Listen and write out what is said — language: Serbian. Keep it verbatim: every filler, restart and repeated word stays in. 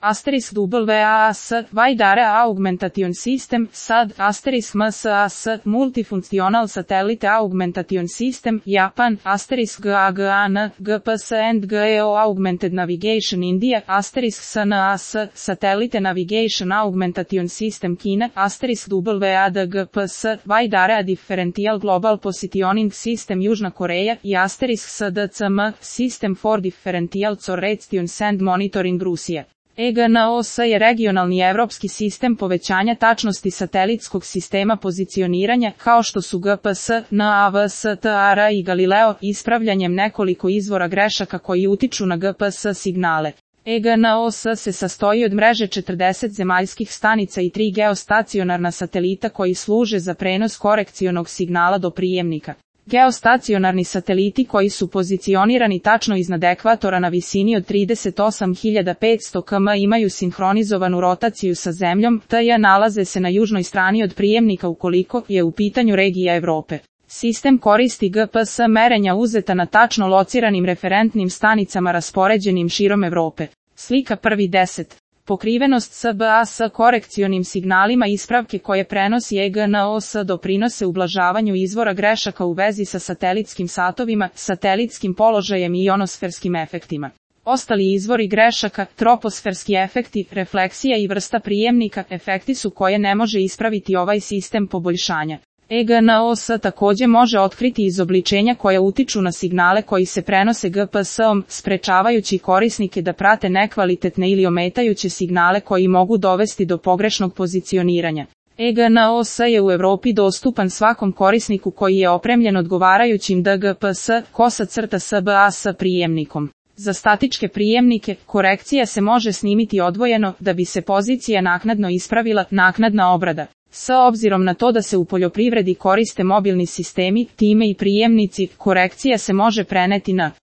asterisk W A S, Wide Augmentation System, S A D, asterisk M S A S, Multifunctional Satellite Augmentation System, Japan, asterisk G A G A N, G P S and G E O Augmented Navigation India, asterisk S N A S, Satellite Navigation Augmentation System Kina, asterisk W A D G P S, Wide Area Differential Global Positioning System Južna Koreja i asterisk S D C M, System for Differential Correction and Monitoring Rusija. E G N O S je regionalni evropski sistem povećanja tačnosti satelitskog sistema pozicioniranja, kao što su G P S, N A V S T A R i Galileo, ispravljanjem nekoliko izvora grešaka koji utiču na G P S signale. E G N O S se sastoji od mreže četrdeset zemaljskih stanica i tri geostacionarna satelita koji služe za prenos korekcionog signala do prijemnika. Geostacionarni sateliti koji su pozicionirani tačno iznad ekvatora na visini od trideset osam hiljada petsto kilometara imaju sinhronizovanu rotaciju sa Zemljom, te nalaze se na južnoj strani od prijemnika ukoliko je u pitanju regija Evrope. Sistem koristi G P S merenja uzeta na tačno lociranim referentnim stanicama raspoređenim širom Evrope. Slika prvi deset. Pokrivenost S B A S korekcionim signalima ispravke koje prenosi E G N O S doprinose ublažavanju izvora grešaka u vezi sa satelitskim satovima, satelitskim položajem i ionosferskim efektima. Ostali izvori grešaka, troposferski efekti, refleksija i vrsta prijemnika, efekti su koje ne može ispraviti ovaj sistem poboljšanja. E G N O S takođe može otkriti izobličenja koja utiču na signale koji se prenose G P S-om, sprečavajući korisnike da prate nekvalitetne ili ometajuće signale koji mogu dovesti do pogrešnog pozicioniranja. E G N O S je u Evropi dostupan svakom korisniku koji je opremljen odgovarajućim D G P S, kosa crta S B A S prijemnikom. Za statičke prijemnike, korekcija se može snimiti odvojeno da bi se pozicija naknadno ispravila, naknadna obrada. S obzirom na to da se u poljoprivredi koriste mobilni sistemi, time i prijemnici, korekcija se može preneti na